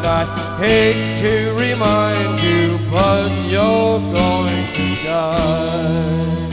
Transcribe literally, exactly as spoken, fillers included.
I hate to remind you, but you're going to die.